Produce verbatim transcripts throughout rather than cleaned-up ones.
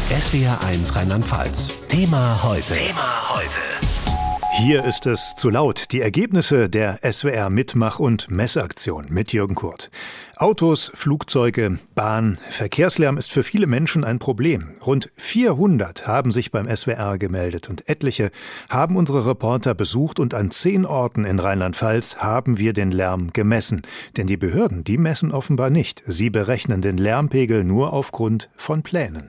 S W R eins Rheinland-Pfalz. Thema heute. Thema heute. Hier ist es zu laut. Die Ergebnisse der S W R-Mitmach- und Messaktion mit Jürgen Kurt. Autos, Flugzeuge, Bahn, Verkehrslärm ist für viele Menschen ein Problem. Rund vierhundert haben sich beim S W R gemeldet und etliche haben unsere Reporter besucht und an zehn Orten in Rheinland-Pfalz haben wir den Lärm gemessen. Denn die Behörden, die messen offenbar nicht. Sie berechnen den Lärmpegel nur aufgrund von Plänen.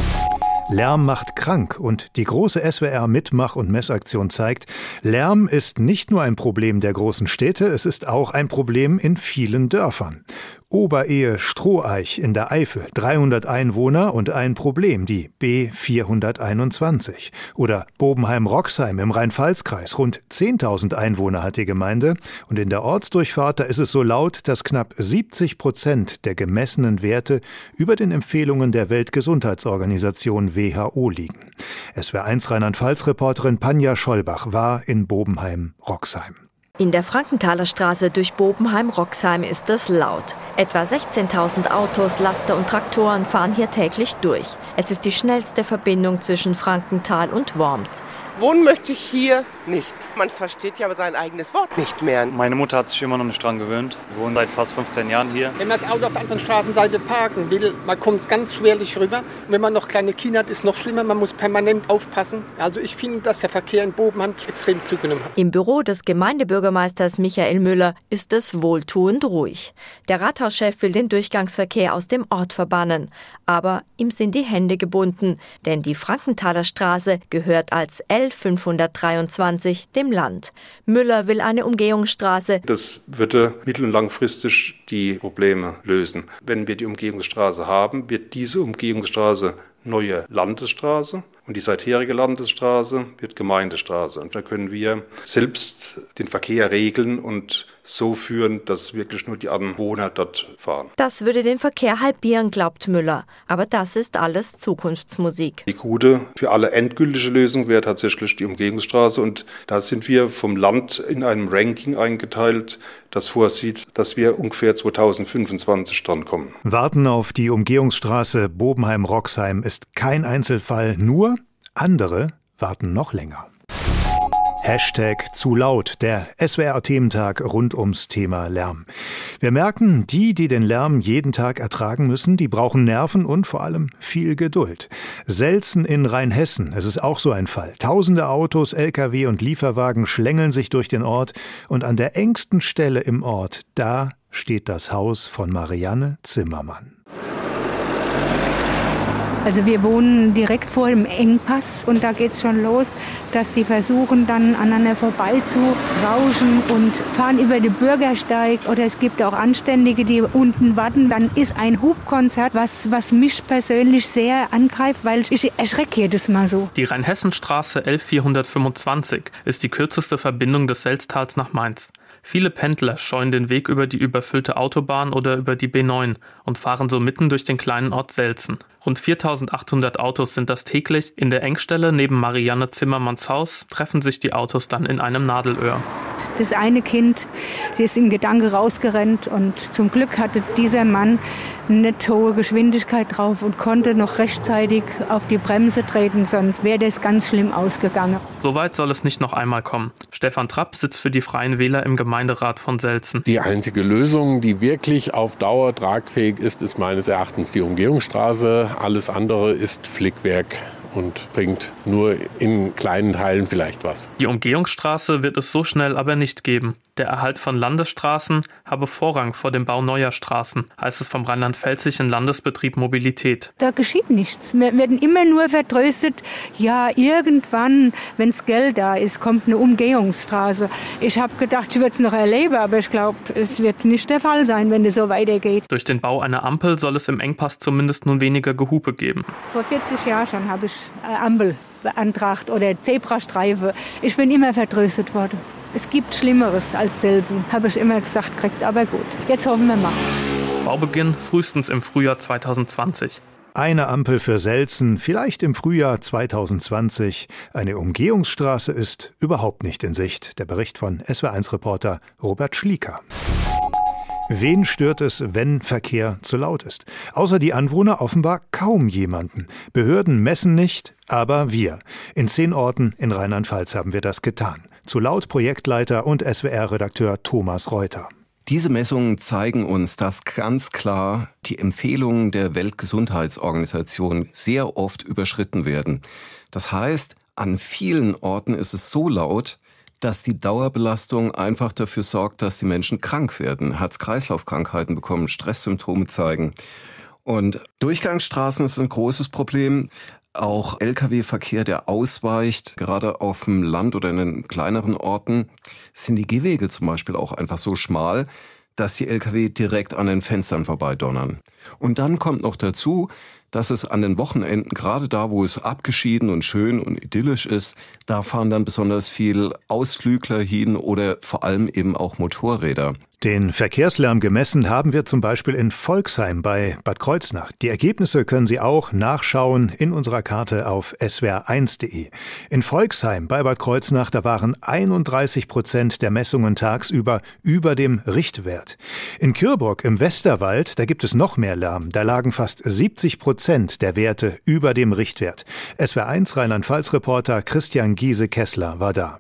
Lärm macht krank und die große S W R-Mitmach- und Messaktion zeigt, Lärm ist nicht nur ein Problem der großen Städte, es ist auch ein Problem in vielen Dörfern. Oberehe-Stroheich in der Eifel, dreihundert Einwohner und ein Problem, die B vierhunderteinundzwanzig. Oder Bobenheim-Roxheim im Rhein-Pfalz-Kreis, rund zehntausend Einwohner hat die Gemeinde. Und in der Ortsdurchfahrt, da ist es so laut, dass knapp siebzig Prozent der gemessenen Werte über den Empfehlungen der Weltgesundheitsorganisation W H O liegen. S W R eins Rheinland-Pfalz-Reporterin Panja Schollbach war in Bobenheim-Roxheim. In der Frankenthaler Straße durch Bobenheim-Roxheim ist es laut. Etwa sechzehntausend Autos, Laster und Traktoren fahren hier täglich durch. Es ist die schnellste Verbindung zwischen Frankenthal und Worms. Wohnen möchte ich hier nicht. Man versteht ja sein eigenes Wort nicht mehr. Meine Mutter hat sich immer noch nicht dran gewöhnt. Wir wohnen seit fast fünfzehn Jahren hier. Wenn man das Auto auf der anderen Straßenseite parken will, man kommt ganz schwerlich rüber. Und wenn man noch kleine Kinder hat, ist es noch schlimmer. Man muss permanent aufpassen. Also ich finde, dass der Verkehr in Bobenheim extrem zugenommen hat. Im Büro des Gemeindebürgermeisters Michael Müller ist es wohltuend ruhig. Der Rathauschef will den Durchgangsverkehr aus dem Ort verbannen. Aber ihm sind die Hände gebunden, denn die Frankenthaler Straße gehört als L fünfhundertdreiundzwanzig dem Land. Müller will eine Umgehungsstraße. Das würde mittel- und langfristig die Probleme lösen. Wenn wir die Umgehungsstraße haben, wird diese Umgehungsstraße neue Landesstraße und die seitherige Landesstraße wird Gemeindestraße. Und da können wir selbst den Verkehr regeln und so führen, dass wirklich nur die Anwohner dort fahren. Das würde den Verkehr halbieren, glaubt Müller. Aber das ist alles Zukunftsmusik. Die gute, für alle endgültige Lösung wäre tatsächlich die Umgehungsstraße. Und da sind wir vom Land in einem Ranking eingeteilt, das vorsieht, dass wir ungefähr zweitausendfünfundzwanzig dran kommen. Warten auf die Umgehungsstraße Bobenheim-Roxheim ist kein Einzelfall, nur andere warten noch länger. Hashtag zu laut, der S W R-Thementag rund ums Thema Lärm. Wir merken, die, die den Lärm jeden Tag ertragen müssen, die brauchen Nerven und vor allem viel Geduld. Selzen in Rheinhessen, es ist auch so ein Fall. Tausende Autos, L K W und Lieferwagen schlängeln sich durch den Ort und an der engsten Stelle im Ort, da steht das Haus von Marianne Zimmermann. Also wir wohnen direkt vor dem Engpass und da geht's schon los, dass sie versuchen dann aneinander vorbei zu rauschen und fahren über den Bürgersteig oder es gibt auch Anständige, die unten warten. Dann ist ein Hubkonzert, was, was mich persönlich sehr angreift, weil ich erschrecke jedes Mal so. Die Rheinhessenstraße L vierhundertfünfundzwanzig ist die kürzeste Verbindung des Selztals nach Mainz. Viele Pendler scheuen den Weg über die überfüllte Autobahn oder über die B neun und fahren so mitten durch den kleinen Ort Selzen. Rund viertausendachthundert Autos sind das täglich. In der Engstelle neben Marianne Zimmermanns Haus treffen sich die Autos dann in einem Nadelöhr. Das eine Kind, die ist in Gedanke rausgerannt und zum Glück hatte dieser Mann eine hohe Geschwindigkeit drauf und konnte noch rechtzeitig auf die Bremse treten, sonst wäre das ganz schlimm ausgegangen. Soweit soll es nicht noch einmal kommen. Stefan Trapp sitzt für die Freien Wähler im Gemeinderat von Selzen. Die einzige Lösung, die wirklich auf Dauer tragfähig ist, ist meines Erachtens die Umgehungsstraße. Alles andere ist Flickwerk und bringt nur in kleinen Teilen vielleicht was. Die Umgehungsstraße wird es so schnell aber nicht geben. Der Erhalt von Landesstraßen habe Vorrang vor dem Bau neuer Straßen, heißt es vom rheinland-pfälzischen Landesbetrieb Mobilität. Da geschieht nichts. Wir werden immer nur vertröstet, ja, irgendwann, wenn's Geld da ist, kommt eine Umgehungsstraße. Ich habe gedacht, ich würde es noch erleben, aber ich glaube, es wird nicht der Fall sein, wenn es so weitergeht. Durch den Bau einer Ampel soll es im Engpass zumindest nun weniger Gehupe geben. Vor vierzig Jahren schon habe ich eine Ampel beantragt oder Zebrastreife. Ich bin immer vertröstet worden. Es gibt Schlimmeres als Selzen, habe ich immer gesagt gekriegt, aber gut, jetzt hoffen wir mal. Baubeginn frühestens im Frühjahr zweitausendzwanzig. Eine Ampel für Selzen, vielleicht im Frühjahr zweitausendzwanzig. Eine Umgehungsstraße ist überhaupt nicht in Sicht. Der Bericht von S W R eins Reporter Robert Schlieker. Wen stört es, wenn Verkehr zu laut ist? Außer die Anwohner offenbar kaum jemanden. Behörden messen nicht, aber wir. In zehn Orten in Rheinland-Pfalz haben wir das getan. Zu laut Projektleiter und S W R-Redakteur Thomas Reuter. Diese Messungen zeigen uns, dass ganz klar die Empfehlungen der Weltgesundheitsorganisation sehr oft überschritten werden. Das heißt, an vielen Orten ist es so laut, dass die Dauerbelastung einfach dafür sorgt, dass die Menschen krank werden, Herz-Kreislauf-Krankheiten bekommen, Stresssymptome zeigen. Und Durchgangsstraßen ist ein großes Problem. Auch L K W-Verkehr, der ausweicht, gerade auf dem Land oder in den kleineren Orten, sind die Gehwege zum Beispiel auch einfach so schmal, dass die L K W direkt an den Fenstern vorbeidonnern. Und dann kommt noch dazu, dass es an den Wochenenden, gerade da, wo es abgeschieden und schön und idyllisch ist, da fahren dann besonders viel Ausflügler hin oder vor allem eben auch Motorräder. Den Verkehrslärm gemessen haben wir zum Beispiel in Volksheim bei Bad Kreuznach. Die Ergebnisse können Sie auch nachschauen in unserer Karte auf S W R eins punkt de. In Volksheim bei Bad Kreuznach, da waren einunddreißig Prozent der Messungen tagsüber über dem Richtwert. In Kürburg im Westerwald, da gibt es noch mehr Lärm. Da lagen fast siebzig Prozent der Werte über dem Richtwert. S W R eins Rheinland-Pfalz-Reporter Christian Giese-Kessler war da.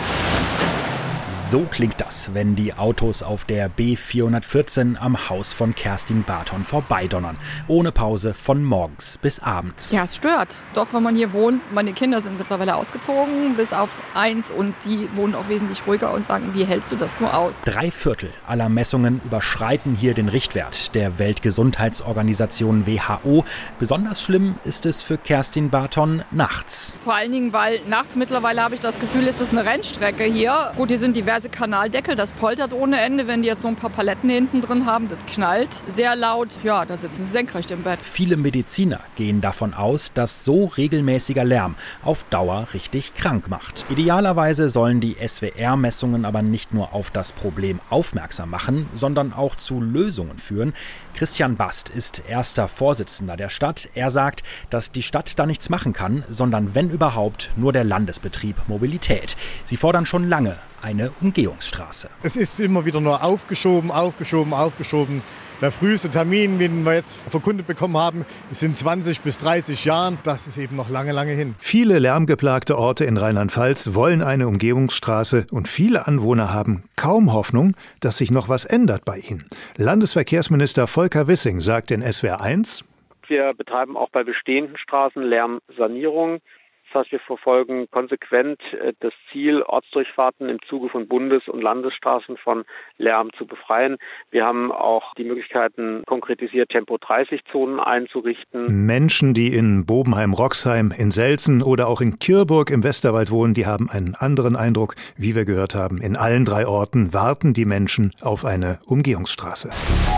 So klingt das, wenn die Autos auf der B vierhundertvierzehn am Haus von Kerstin Barton vorbeidonnern. Ohne Pause von morgens bis abends. Ja, es stört. Doch, wenn man hier wohnt, meine Kinder sind mittlerweile ausgezogen, bis auf eins. Und die wohnen auch wesentlich ruhiger und sagen, wie hältst du das nur aus? Drei Viertel aller Messungen überschreiten hier den Richtwert der Weltgesundheitsorganisation W H O. Besonders schlimm ist es für Kerstin Barton nachts. Vor allen Dingen, weil nachts mittlerweile habe ich das Gefühl, es ist eine Rennstrecke hier. Gut, hier sind diverse Kanaldeckel, das poltert ohne Ende, wenn die jetzt so ein paar Paletten hinten drin haben, das knallt sehr laut, ja, da sitzen sie senkrecht im Bett. Viele Mediziner gehen davon aus, dass so regelmäßiger Lärm auf Dauer richtig krank macht. Idealerweise sollen die S W R-Messungen aber nicht nur auf das Problem aufmerksam machen, sondern auch zu Lösungen führen. Christian Bast ist erster Vorsitzender der Stadt. Er sagt, dass die Stadt da nichts machen kann, sondern wenn überhaupt nur der Landesbetrieb Mobilität. Sie fordern schon lange eine Umgehungsstraße. Es ist immer wieder nur aufgeschoben, aufgeschoben, aufgeschoben. Der früheste Termin, den wir jetzt verkündet bekommen haben, ist in zwanzig bis dreißig Jahren. Das ist eben noch lange, lange hin. Viele lärmgeplagte Orte in Rheinland-Pfalz wollen eine Umgehungsstraße und viele Anwohner haben kaum Hoffnung, dass sich noch was ändert bei ihnen. Landesverkehrsminister Volker Wissing sagt in S W R eins: Wir betreiben auch bei bestehenden Straßen Lärmsanierung. Das heißt, wir verfolgen konsequent das Ziel, Ortsdurchfahrten im Zuge von Bundes- und Landesstraßen von Lärm zu befreien. Wir haben auch die Möglichkeiten konkretisiert, Tempo dreißig Zonen einzurichten. Menschen, die in Bobenheim-Roxheim, in Selzen oder auch in Kürburg im Westerwald wohnen, die haben einen anderen Eindruck. Wie wir gehört haben, in allen drei Orten warten die Menschen auf eine Umgehungsstraße.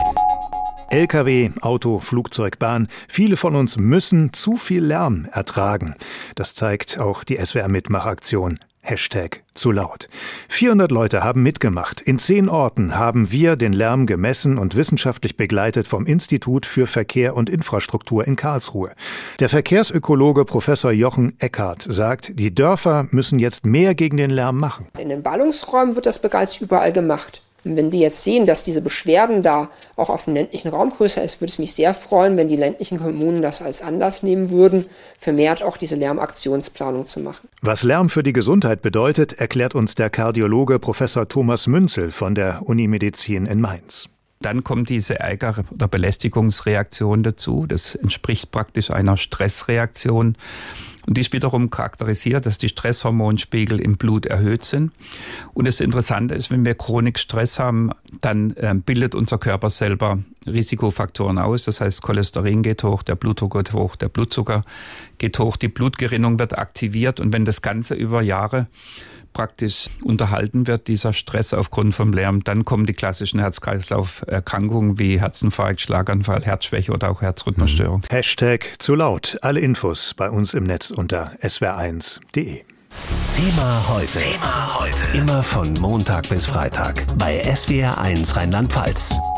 L K W, Auto, Flugzeug, Bahn. Viele von uns müssen zu viel Lärm ertragen. Das zeigt auch die S W R-Mitmachaktion. Hashtag zu laut. vierhundert Leute haben mitgemacht. In zehn Orten haben wir den Lärm gemessen und wissenschaftlich begleitet vom Institut für Verkehr und Infrastruktur in Karlsruhe. Der Verkehrsökologe Professor Jochen Eckhardt sagt, die Dörfer müssen jetzt mehr gegen den Lärm machen. In den Ballungsräumen wird das bereits überall gemacht. Und wenn die jetzt sehen, dass diese Beschwerden da auch auf dem ländlichen Raum größer ist, würde es mich sehr freuen, wenn die ländlichen Kommunen das als Anlass nehmen würden, vermehrt auch diese Lärmaktionsplanung zu machen. Was Lärm für die Gesundheit bedeutet, erklärt uns der Kardiologe Professor Thomas Münzel von der Unimedizin in Mainz. Dann kommt diese Ärger- oder Belästigungsreaktion dazu. Das entspricht praktisch einer Stressreaktion. Und die ist wiederum charakterisiert, dass die Stresshormonspiegel im Blut erhöht sind. Und das Interessante ist, wenn wir chronisch Stress haben, dann äh, bildet unser Körper selber Risikofaktoren aus. Das heißt, Cholesterin geht hoch, der Blutdruck geht hoch, der Blutzucker geht hoch, die Blutgerinnung wird aktiviert. Und wenn das Ganze über Jahre praktisch unterhalten wird, dieser Stress aufgrund vom Lärm, dann kommen die klassischen Herz-Kreislauf-Erkrankungen wie Herzinfarkt, Schlaganfall, Herzschwäche oder auch Herzrhythmusstörung. Hashtag zu laut. Alle Infos bei uns im Netz unter S W R eins punkt de. Thema heute. Thema heute. Immer von Montag bis Freitag bei S W R eins Rheinland-Pfalz.